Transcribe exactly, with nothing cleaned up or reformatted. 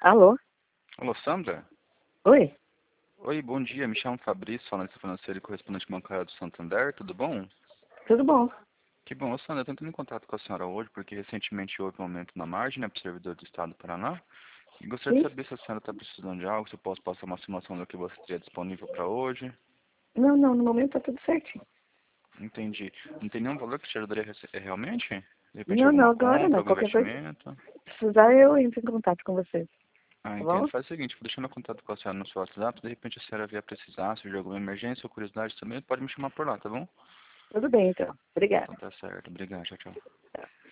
Alô? Alô, Sandra? Oi? Oi, bom dia. Me chamo Fabrício, analista financeiro e correspondente bancário do Santander. Tudo bom? Tudo bom? Que bom. Ô, Sandra, eu tô entrando em contato com a senhora hoje porque recentemente houve um aumento na margem, né, para o servidor do Estado do Paraná. E gostaria de Sim? saber se a senhora está precisando de algo, se eu posso passar uma simulação do que você teria disponível para hoje. Não, não, no momento tá tudo certinho. Entendi. Não tem nenhum valor que te ajudaria rece- eh, realmente? De repente Não, não, alguma agora compra, não. algum Qualquer coisa, investimento? se precisar, eu entro em contato com vocês. Ah, Tá entendo. bom? Faz o seguinte, vou deixar meu contato com a senhora no seu WhatsApp, de repente a senhora vier precisar, se de alguma emergência ou curiosidade também, pode me chamar por lá, tá bom? Tudo bem, então. Obrigada. Então tá certo. Obrigado. Tchau, tchau. Tá.